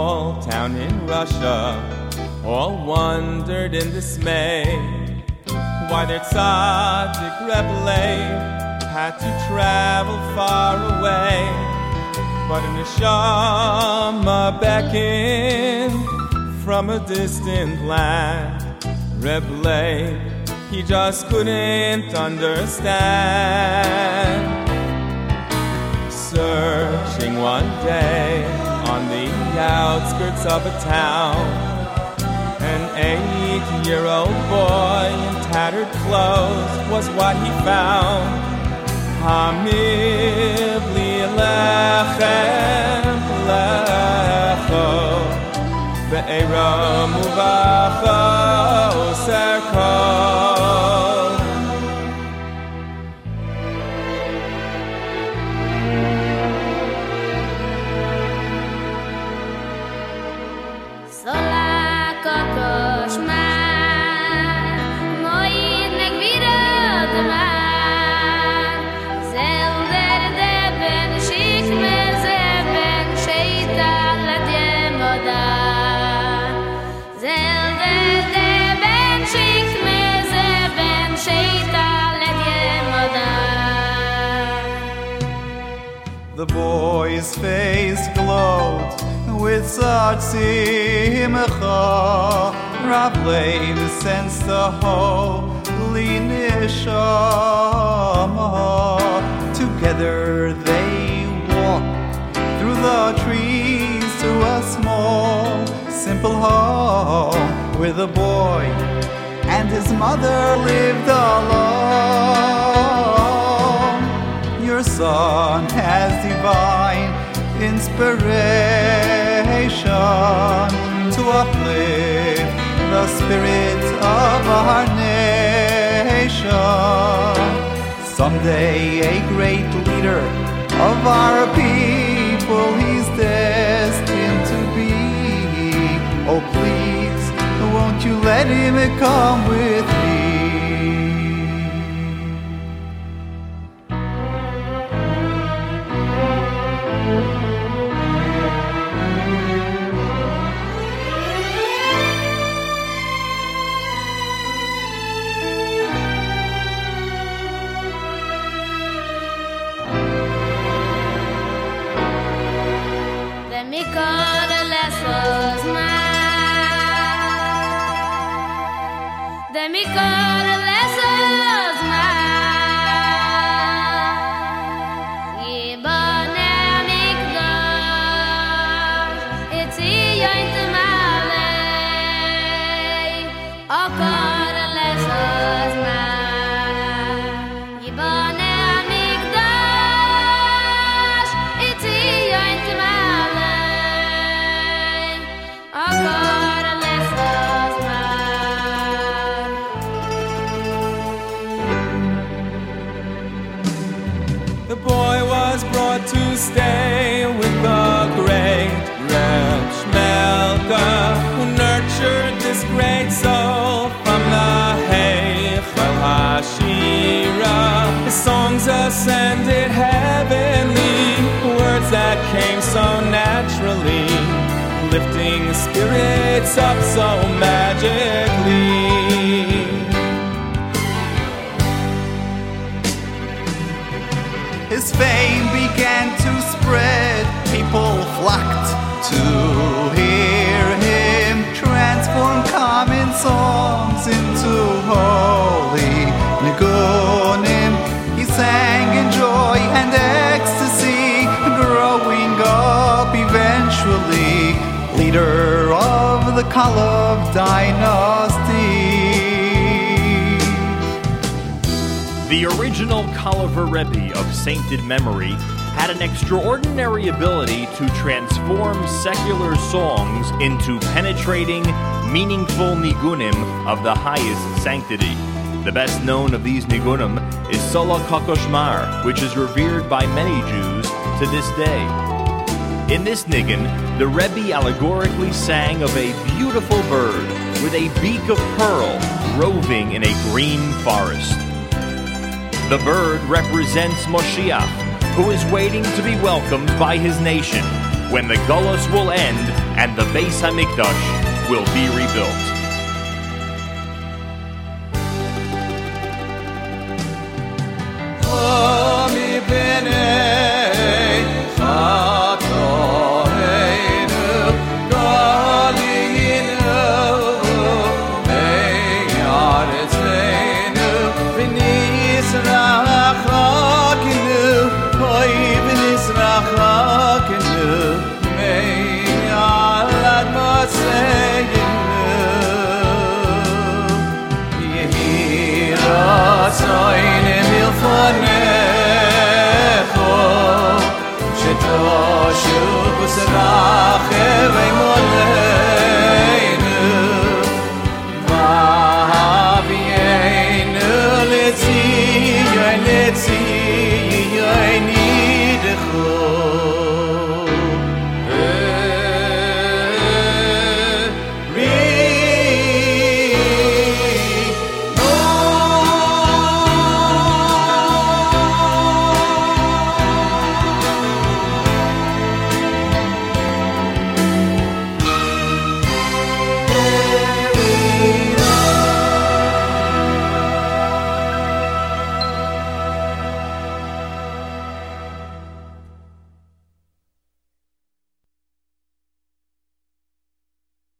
small town in Russia all wondered in dismay why their tzaddik Rebbe Leib had to travel far away. But a neshama beckoned from a distant land. Rebbe Leib, he just couldn't understand. Searching one day on the outskirts of a town, an 8-year-old boy in tattered clothes was what he found. Hamibli lechem lecho ve'era muvacho serko. The boy's face glowed with such simcha. Rav Leib sensed the holy neshama. Together they walked through the trees to a small, simple home where the boy and his mother lived alone. Your son has divine inspiration to uplift the spirits of our nation. Someday a great leader of our people he's destined to be. Oh please, won't you let him come with me? The boy was brought to stay with the great Reb Shmelka, who nurtured this great soul from the Heichal Hashira. His songs ascended heavenly, words that came so naturally, lifting spirits up so magically. His fame began to spread. People flocked to hear him transform common songs into holy nigunim. He sang in joy and ecstasy, growing up eventually, leader of the Kalev dynasty. The original Kalever Rebbe of sainted memory had an extraordinary ability to transform secular songs into penetrating, meaningful nigunim of the highest sanctity. The best known of these nigunim is Sola Kokoshmar, which is revered by many Jews to this day. In this nigun, the Rebbe allegorically sang of a beautiful bird with a beak of pearl roving in a green forest. The bird represents Moshiach, who is waiting to be welcomed by his nation, when the Golus will end and the Beis HaMikdash will be rebuilt.